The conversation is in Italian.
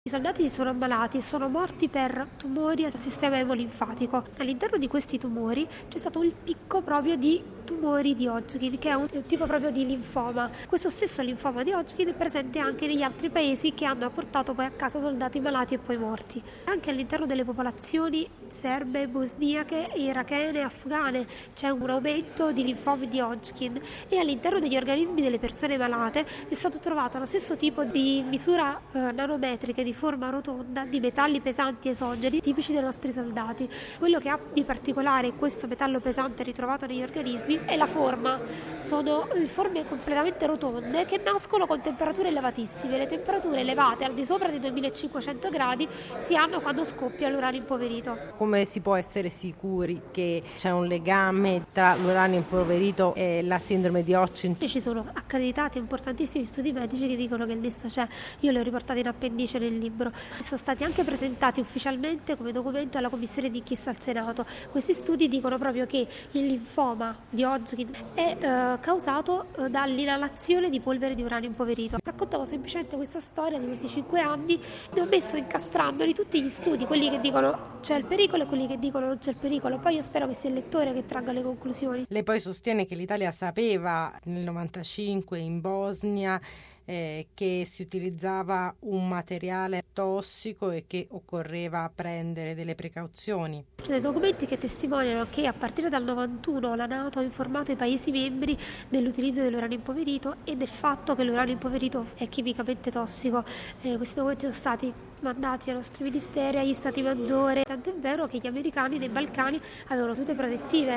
I soldati si sono ammalati e sono morti per tumori al sistema emolinfatico. All'interno di questi tumori c'è stato il picco proprio di tumori di Hodgkin, che è un tipo proprio di linfoma. Questo stesso linfoma di Hodgkin è presente anche negli altri paesi che hanno portato poi a casa soldati malati e poi morti. Anche all'interno delle popolazioni serbe, bosniache, irachene e afghane c'è un aumento di linfomi di Hodgkin e all'interno degli organismi delle persone malate è stato trovato lo stesso tipo di misura nanometriche di forma rotonda di metalli pesanti esogeni tipici dei nostri soldati. Quello che ha di particolare questo metallo pesante ritrovato negli organismi è la forma. Sono forme completamente rotonde che nascono con temperature elevatissime. Le temperature elevate al di sopra dei 2500 gradi si hanno quando scoppia l'uranio impoverito. Come si può essere sicuri che c'è un legame tra l'uranio impoverito e la sindrome di Hodgkin? Ci sono accreditati importantissimi studi medici che dicono che il nesso c'è. Io li ho riportati in appendice nel libro. Sono stati anche presentati ufficialmente come documento alla commissione d'inchiesta al Senato. Questi studi dicono proprio che il linfoma di Hodgkin è causato dall'inalazione di polvere di uranio impoverito. Raccontavo semplicemente questa storia di questi 5 anni e ho messo incastrandoli tutti gli studi, quelli che dicono c'è il pericolo e quelli che dicono non c'è il pericolo. Poi io spero che sia il lettore che tragga le conclusioni. Lei poi sostiene che l'Italia sapeva nel 95 in Bosnia che si utilizzava un materiale tossico e che occorreva prendere delle precauzioni. Ci sono dei documenti che testimoniano che a partire dal 91 la NATO ha informato i Paesi membri dell'utilizzo dell'uranio impoverito e del fatto che l'uranio impoverito è chimicamente tossico. Questi documenti sono stati mandati ai nostri ministeri, agli stati maggiori, tanto è vero che gli americani nei Balcani avevano tute protettive